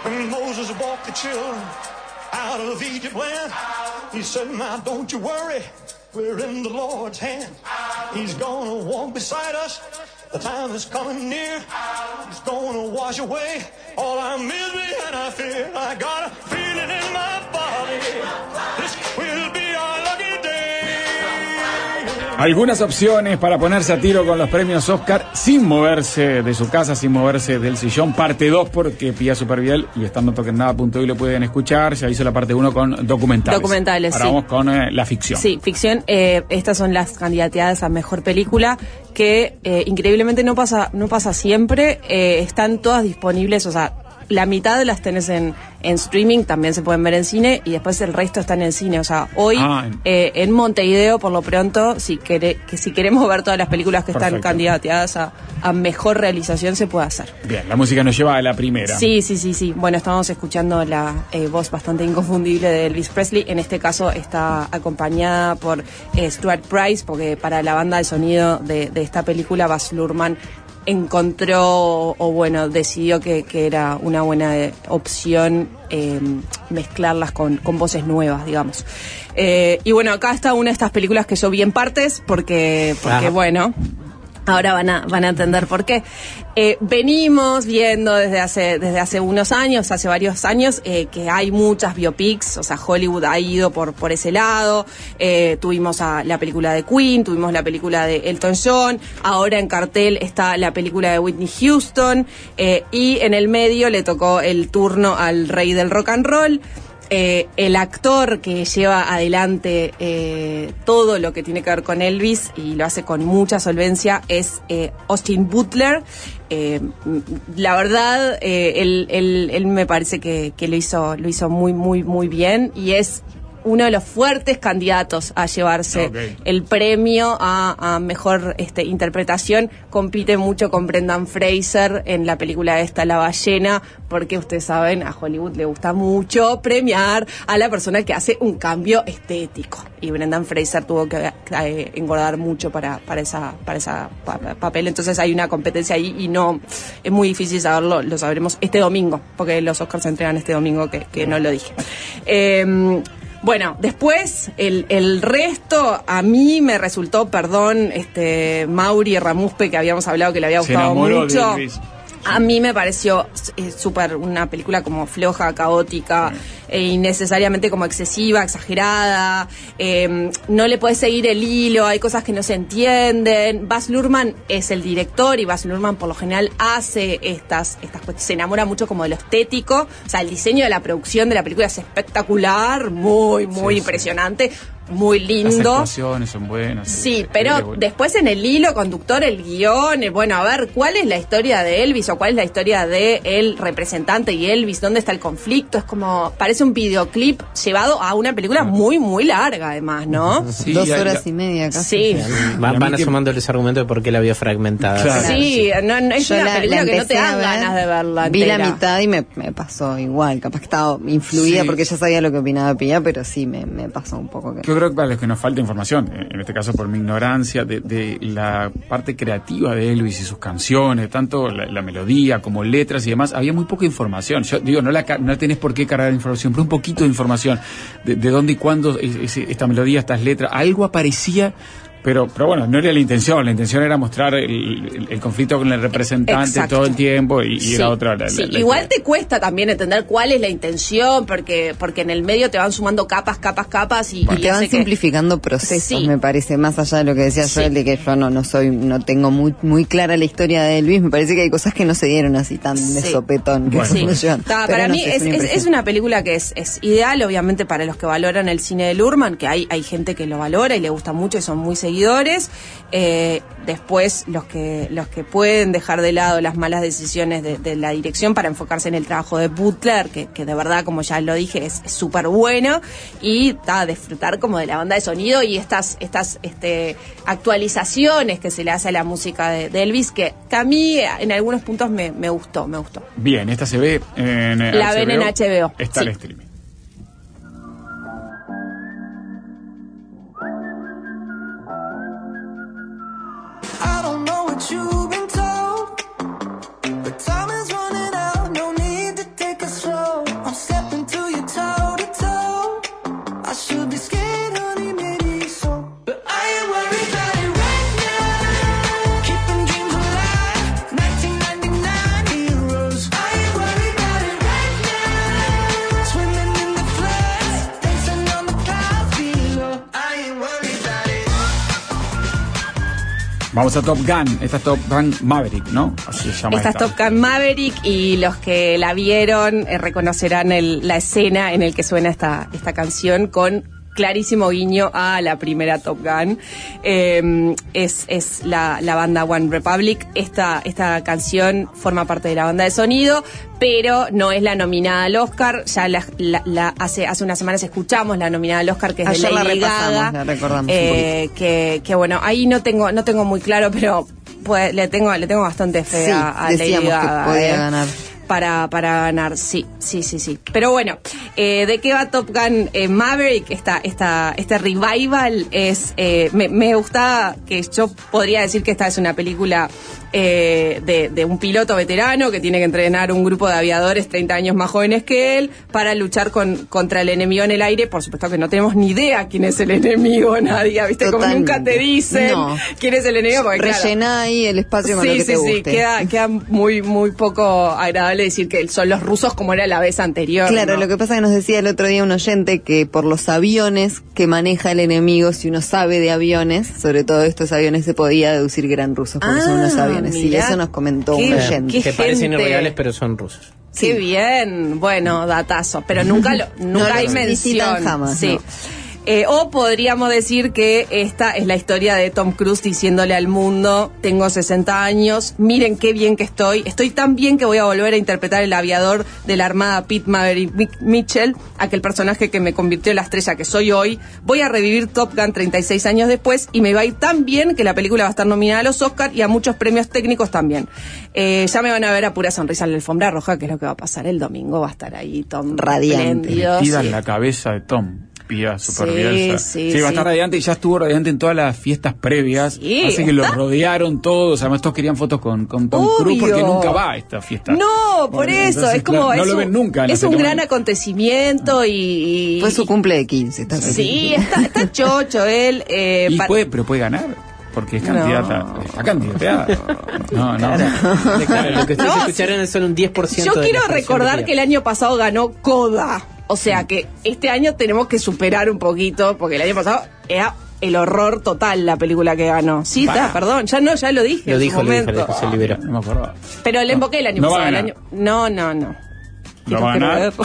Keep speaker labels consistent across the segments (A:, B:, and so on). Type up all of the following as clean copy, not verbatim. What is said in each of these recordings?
A: When Moses walked the children out of Egypt land, he said, now don't you worry, we're in the Lord's hand. He's gonna walk beside us, the time is coming near. He's gonna wash away all our misery and our fear. I got a feeling in my body, this will be our lucky day.
B: Algunas opciones para ponerse a tiro con los premios Oscar sin moverse de su casa, sin moverse del sillón. Parte 2 porque pilla Superviel y estando toquennada.uy lo pueden escuchar. Ya hizo la parte 1 con documentales.
C: Documentales,
B: ahora
C: sí.
B: vamos con la ficción.
C: Sí, ficción. Estas son las candidateadas a mejor película que increíblemente no pasa siempre. Están todas disponibles, o sea, la mitad las tenés en streaming, también se pueden ver en cine, y después el resto está en el cine. O sea, hoy en Montevideo, por lo pronto, si queremos ver todas las películas que están candidateadas a mejor realización, se puede hacer.
B: Bien, la música nos lleva a la primera.
C: Sí. Bueno, estamos escuchando la voz bastante inconfundible de Elvis Presley. En este caso está acompañada por Stuart Price, porque para la banda de sonido de esta película, Baz Luhrmann encontró decidió que era una buena opción mezclarlas con voces nuevas, digamos. Y bueno, acá está una de estas películas que yo vi en partes porque bueno, ahora van a entender por qué. Venimos viendo desde hace unos años, hace varios años, que hay muchas biopics, o sea, Hollywood ha ido por ese lado. Tuvimos la película de Queen, tuvimos la película de Elton John, ahora en cartel está la película de Whitney Houston, y en el medio le tocó el turno al rey del rock and roll. El actor que lleva adelante todo lo que tiene que ver con Elvis y lo hace con mucha solvencia es Austin Butler. La verdad, él me parece que lo hizo muy bien, y es uno de los fuertes candidatos a llevarse el premio a mejor interpretación. Compite mucho con Brendan Fraser en la película esta, La ballena, porque ustedes saben, a Hollywood le gusta mucho premiar a la persona que hace un cambio estético, y Brendan Fraser tuvo que engordar mucho para esa papel. Entonces hay una competencia ahí y no es muy difícil saberlo. Lo sabremos este domingo, porque los Oscars se entregan este domingo, que no lo dije. Bueno, después el resto a mí me resultó, Mauri Ramuspe, que habíamos hablado que le había gustado mucho. A mí me pareció súper una película como floja, caótica, innecesariamente como excesiva, exagerada. No le podés seguir el hilo, hay cosas que no se entienden. Baz Luhrmann es el director, y Baz Luhrmann por lo general hace estas se enamora mucho como de lo estético. O sea, el diseño de la producción de la película es espectacular, muy impresionante. Muy lindo.
B: Las actuaciones son buenas.
C: Sí, pero después en el hilo conductor, el guión, a ver, ¿cuál es la historia de Elvis o cuál es la historia de el representante y Elvis? ¿Dónde está el conflicto? Es como, parece un videoclip llevado a una película muy larga, además, ¿no?
D: Sí, 2 horas y media casi.
C: Sí.
E: Van asomándoles argumentos de por qué la vio fragmentada.
C: Claro. Sí, no, es una película que no te dan ganas de verla
D: Vi
C: entera.
D: la mitad y me pasó igual. Capaz que estaba influida porque ya sabía lo que opinaba Pía, pero sí me pasó un poco que...
B: Yo creo que para los que nos falta información, en este caso por mi ignorancia, de la parte creativa de Elvis y sus canciones, tanto la melodía como letras y demás, había muy poca información. Yo digo, no tenés por qué cargar información, pero un poquito de información de dónde y cuándo esta melodía, estas letras, algo aparecía. Pero bueno, no era la intención era mostrar el conflicto con el representante. Exacto. Todo el tiempo y era otra la
C: igual te cuesta también entender cuál es la intención, porque en el medio te van sumando capas y
D: te van simplificando procesos, me parece, más allá de lo que decía Joel, de que yo no tengo muy clara la historia de Elvis. Me parece que hay cosas que no se dieron así tan de sopetón.
C: Para mí es una película que es ideal, obviamente, para los que valoran el cine de Luhrmann, que hay gente que lo valora y le gusta mucho y son muy seguidores. Después los que pueden dejar de lado las malas decisiones de la dirección para enfocarse en el trabajo de Butler, que de verdad, como ya lo dije, es súper bueno, y disfrutar como de la banda de sonido y estas actualizaciones que se le hace a la música de Elvis, que a mí en algunos puntos me gustó.
B: Bien, esta se ve en
C: la
B: HBO.
C: Ven en HBO.
B: Está en streaming.
A: You've been told, but time is running out. No need to take a stroll.
B: Vamos a Top Gun. Esta es Top Gun Maverick, ¿no? Así se llama.
C: Esta es Top Gun Maverick y los que la vieron reconocerán la escena en el que suena esta canción con clarísimo guiño a la primera Top Gun. Es la banda One Republic. Esta canción forma parte de la banda de sonido, pero no es la nominada al Oscar. Ya hace unas semanas escuchamos la nominada al Oscar, que es de Lady Gaga.
D: La recordamos
C: que bueno, ahí no tengo muy claro, pero pues, le tengo bastante fe a Lady Gaga.
D: Que podía ganar.
C: Para ganar, sí. Pero bueno, ¿de qué va Top Gun Maverick? Este revival es... me gusta que yo podría decir que esta es una película de un piloto veterano que tiene que entrenar un grupo de aviadores 30 años más jóvenes que él para luchar contra el enemigo en el aire. Por supuesto que no tenemos ni idea quién es el enemigo, nadie, ¿viste?
D: Totalmente.
C: Como nunca te dicen quién es el enemigo. Porque,
D: rellena ahí el espacio con lo que te guste.
C: Queda muy poco agradable decir que son los rusos como era la vez anterior.
D: Claro,
C: ¿no?
D: Lo que pasa es que nos decía el otro día un oyente que por los aviones que maneja el enemigo, si uno sabe de aviones, sobre todo estos aviones, se podía deducir que eran rusos, porque son unos aviones. Y eso nos comentó un oyente.
E: Que parecen irreales, pero son rusos.
C: Qué bien, bueno, datazo, pero nunca hay mención.
D: Jamás,
C: sí. O podríamos decir que esta es la historia de Tom Cruise diciéndole al mundo: tengo 60 años, miren qué bien que estoy tan bien que voy a volver a interpretar el aviador de la Armada Pete Maverick Mitchell, aquel personaje que me convirtió en la estrella que soy hoy. Voy a revivir Top Gun 36 años después y me va a ir tan bien que la película va a estar nominada a los Oscars y a muchos premios técnicos también. Ya me van a ver a pura sonrisa en la alfombra roja, que es lo que va a pasar el domingo. Va a estar ahí Tom
D: radiante,
B: metida en la cabeza de Tom. Super
C: sí,
B: va a estar radiante y ya estuvo radiante en todas las fiestas previas. Así que lo rodearon todos. Además, todos querían fotos con Tom Cruise porque nunca va a esta fiesta.
C: No, por eso. Entonces, es como.
B: No lo ven nunca.
C: Es un gran acontecimiento y.
D: Fue su cumple de 15.
C: Está chocho él.
B: Pero puede ganar. Porque es candidata. Está candidateada. No.
E: Claro, lo que ustedes escucharon es solo un 10%.
C: Yo quiero recordar que el año pasado ganó Coda. O sea que este año tenemos que superar un poquito, porque el año pasado era el horror total la película que ganó. Sí, perdón, ya lo dije.
E: Lo dijo, se liberó.
B: No me acuerdo.
C: Pero le emboqué el año pasado. No.
B: No va a ganar.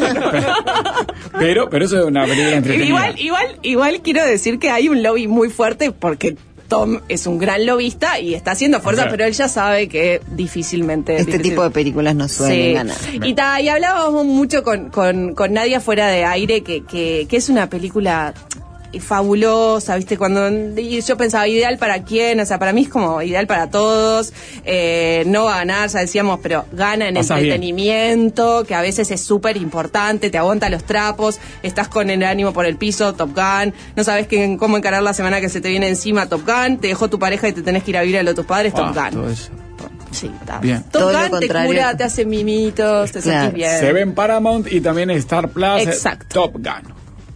B: Pero eso es una película entretenida.
C: Igual quiero decir que hay un lobby muy fuerte porque Tom es un gran lobista y está haciendo fuerza, pero él ya sabe que difícilmente...
D: tipo de películas no suelen ganar.
C: Y hablábamos mucho con Nadia fuera de aire que es una película fabulosa, ¿viste? Cuando yo pensaba, ¿ideal para quién? O sea, para mí es como ideal para todos. No va a ganar, ya decíamos, pero gana en entretenimiento, bien, que a veces es súper importante, te aguanta los trapos, estás con el ánimo por el piso, Top Gun, no sabes cómo encarar la semana que se te viene encima, Top Gun, te dejó tu pareja y te tenés que ir a vivir a lo de tus padres, Top Gun.
B: Todo eso.
C: Sí, está.
B: Bien.
C: Top Gun te cura, te hace mimitos, te sentís bien.
B: Se ve en Paramount y también en Star Plus.
C: Exacto.
B: Top Gun.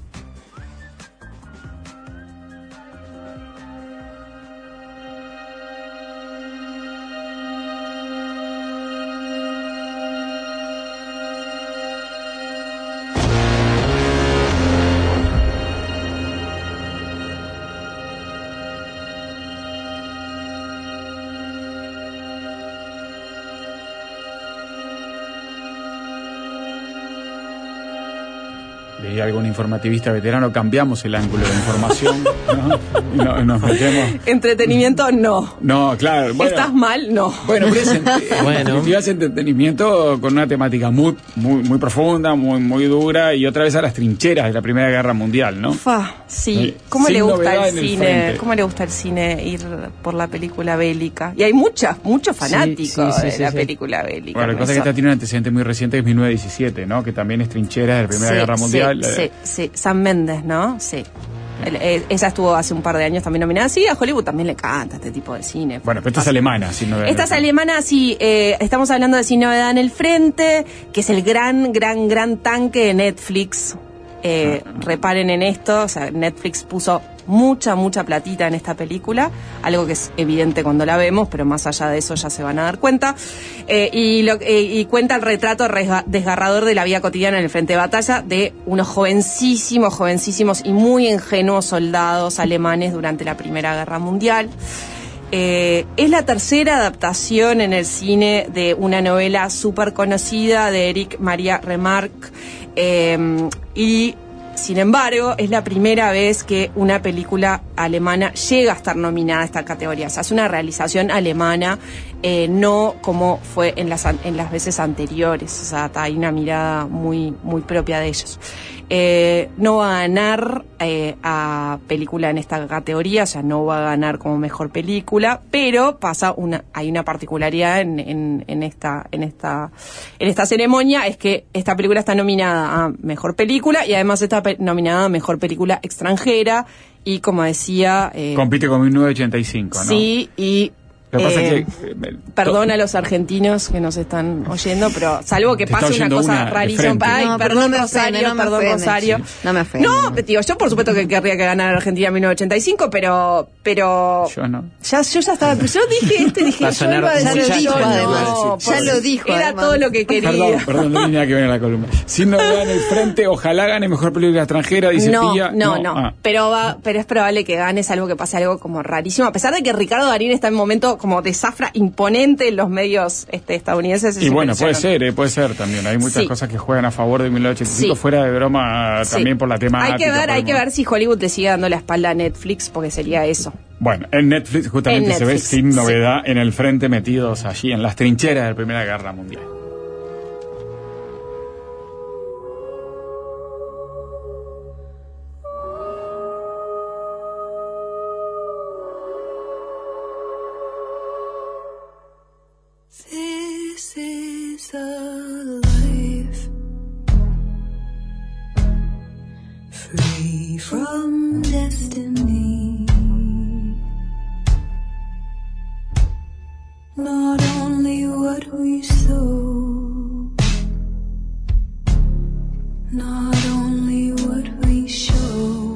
B: Leí algún informativista veterano, cambiamos el ángulo de información, ¿no? Y nos metemos.
C: Entretenimiento, no.
B: No, claro. Bueno,
C: ¿estás mal? No.
B: Bueno, pero es entretenimiento con una temática muy profunda, muy dura, y otra vez a las trincheras de la Primera Guerra Mundial, ¿no?
C: Sí. ¿Cómo le gusta el cine? ¿Cómo le gusta el cine ir por la película bélica? Y hay muchos fanáticos de la película bélica.
B: Bueno, lo que pasa es que esta tiene un antecedente muy reciente, que es 1917, ¿no? Que también es trincheras de la Primera Guerra Mundial.
C: Sí, Sam Mendes, ¿no? Sí. Esa estuvo hace un par de años también nominada. Sí, a Hollywood también le canta este tipo de cine.
B: Bueno, pero esta es alemana, Sin Novedad.
C: Esta es alemana, sí. Estamos hablando de Sin Novedad en el Frente, que es el gran tanque de Netflix. Reparen en esto, o sea, Netflix puso mucha platita en esta película, algo que es evidente cuando la vemos, pero más allá de eso ya se van a dar cuenta. Y cuenta el retrato desgarrador de la vida cotidiana en el frente de batalla de unos jovencísimos y muy ingenuos soldados alemanes durante la Primera Guerra Mundial. Es la tercera adaptación en el cine de una novela súper conocida de Éric Maria Remarque, y sin embargo es la primera vez que una película alemana llega a estar nominada a esta categoría. O sea, es una realización alemana, no como fue en las veces anteriores. O sea, hay una mirada muy, muy propia de ellos. No va a ganar a película en esta categoría, o sea, no va a ganar como mejor película, pero hay una particularidad en esta ceremonia, es que esta película está nominada a mejor película y además está nominada a mejor película extranjera y, como decía,
B: compite con 1985, ¿no?
C: Sí, y
B: lo que pasa es que,
C: perdón a los argentinos que nos están oyendo, pero salvo que pase una cosa rarísima. Ay,
D: no,
C: perdón,
D: no
C: Rosario,
D: ofende,
C: perdón, Rosario.
D: Sí. No me ofende.
C: No, digo, yo por supuesto que querría que ganara Argentina en 1985, pero
B: yo no.
C: Yo ya estaba, yo dije yo iba a decir
D: ya lo dijo,
C: era
D: además.
C: todo lo que quería.
B: Perdón, no tenía que ver en la columna. Si no gana el frente, ojalá gane mejor película extranjera, dice Pía.
C: No. Pero es probable que gane, salvo que pase algo como rarísimo, a pesar de que Ricardo Darín está en un momento como de zafra imponente en los medios estadounidenses.
B: Y bueno, puede ser también. Hay muchas cosas que juegan a favor de 1985, fuera de broma, también por la temática.
C: Hay que ver si Hollywood le sigue dando la espalda a Netflix, porque sería eso.
B: Bueno, en Netflix justamente se ve sin novedad en el frente, metidos allí en las trincheras de la Primera Guerra Mundial.
F: This is a life free from destiny. Not only what we sow, not only what we show.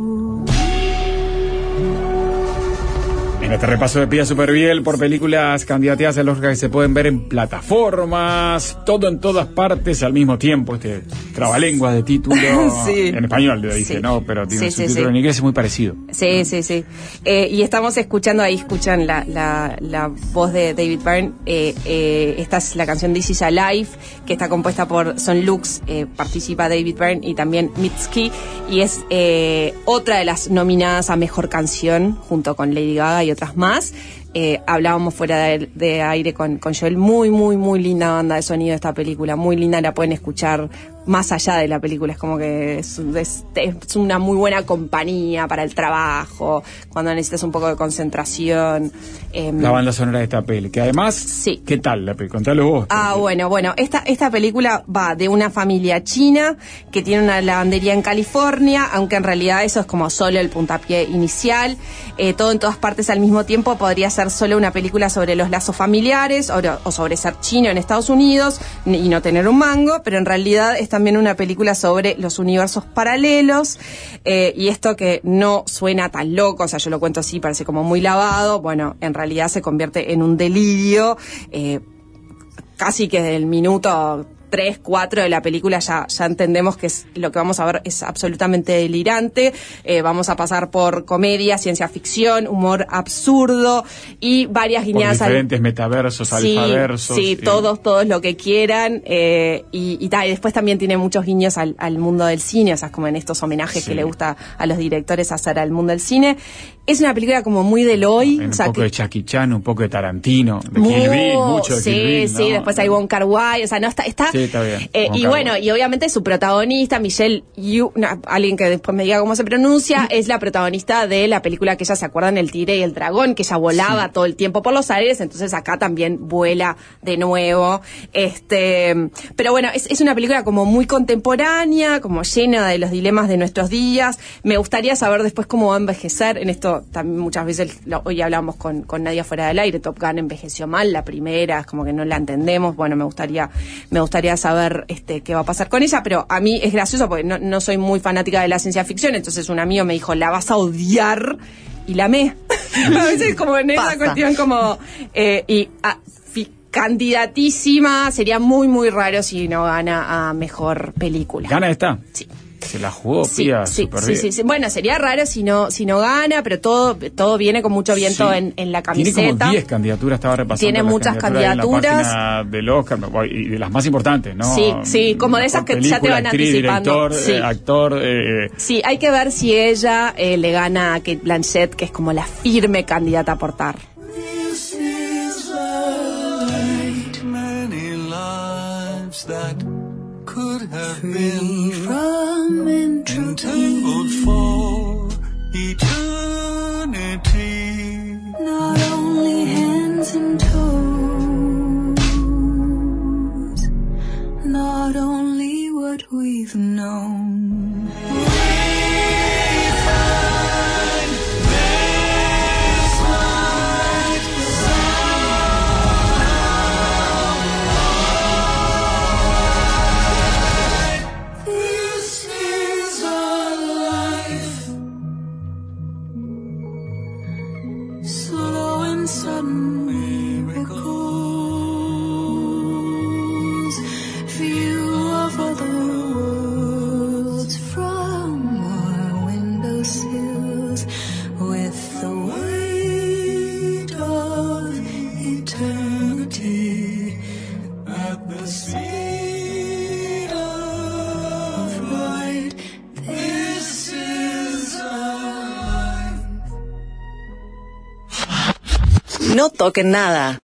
B: En este repaso de Pía Superviel por películas candidateadas al Oscar que se pueden ver en plataformas, todo en todas partes al mismo tiempo, este trabalenguas de título en español, le dije, ¿no? Pero tiene un subtítulo en inglés, es muy parecido.
C: Sí. Y estamos escuchando, ahí escuchan la voz de David Byrne. Esta es la canción This Is Alive, que está compuesta por Son Lux, participa David Byrne y también Mitski, y es otra de las nominadas a Mejor Canción, junto con Lady Gaga y otras más. Hablábamos fuera de aire con Joel, muy, muy, muy linda banda de sonido de esta película, muy linda, la pueden escuchar más allá de la película, es como que es una muy buena compañía para el trabajo, cuando necesitas un poco de concentración.
B: La banda sonora de esta peli, que además, ¿qué tal la peli? Contalo vos.
C: Bueno, esta película va de una familia china que tiene una lavandería en California, aunque en realidad eso es como solo el puntapié inicial. Todo en todas partes al mismo tiempo podría ser solo una película sobre los lazos familiares o sobre ser chino en Estados Unidos y no tener un mango, pero en realidad es también una película sobre los universos paralelos, y esto que no suena tan loco, o sea, yo lo cuento así, parece como muy lavado, bueno, en realidad se convierte en un delirio, casi que del minuto 3, 4 de la película ya entendemos que lo que vamos a ver es absolutamente delirante. Vamos a pasar por comedia, ciencia ficción, humor absurdo y varias guiñadas
B: por diferentes metaversos, alfaversos.
C: Sí, todos lo que quieran. Y después también tiene muchos guiños al mundo del cine, o sea, como en estos homenajes que le gusta a los directores hacer al mundo del cine. Es una película como muy del hoy.
B: Un poco de Jackie Chan, un poco de Tarantino, de Kill Bill, mucho de Kill Bill, ¿no?
C: Sí, después hay Wong Kar-wai, o sea, no está
B: Sí, está bien.
C: Y bueno, y obviamente su protagonista, Michelle Yeoh, alguien que después me diga cómo se pronuncia, es la protagonista de la película que ella se acuerdan, El Tigre y el Dragón, que ella volaba todo el tiempo por los aires, entonces acá también vuela de nuevo. Pero bueno, es una película como muy contemporánea, como llena de los dilemas de nuestros días. Me gustaría saber después cómo va a envejecer. En esto también muchas veces, hoy hablamos con Nadia fuera del aire, Top Gun envejeció mal, la primera, es como que no la entendemos. Bueno, me gustaría saber qué va a pasar con ella, pero a mí es gracioso porque no soy muy fanática de la ciencia ficción, entonces un amigo me dijo, la vas a odiar, y la amé. A veces como en esa cuestión como candidatísima, sería muy muy raro si no gana a mejor película.
B: ¿Gana esta?
C: Sí.
B: Se la jugó, Pía,
C: sí. Bueno, sería raro si no gana, pero todo viene con mucho viento en la camiseta.
B: Tiene como 10 candidaturas, estaba repasando.
C: Tiene muchas candidaturas.
B: En la página del Oscar, y de las más importantes, ¿no?
C: Sí, como de esas que película, ya te van actriz, anticipando.
B: Director, actor.
C: Sí, hay que ver si ella le gana a Cate Blanchett, que es como la firme candidata a portar.
F: This is light, many lives that could have been from entangled for eternity. Not only hands and toes, not only what we've known. We find this light somehow. This is our life, slow and sudden miracles, view of other worlds from our windowsills, with the weight of eternity at the speed of light. This is our life.
G: No toquen nada.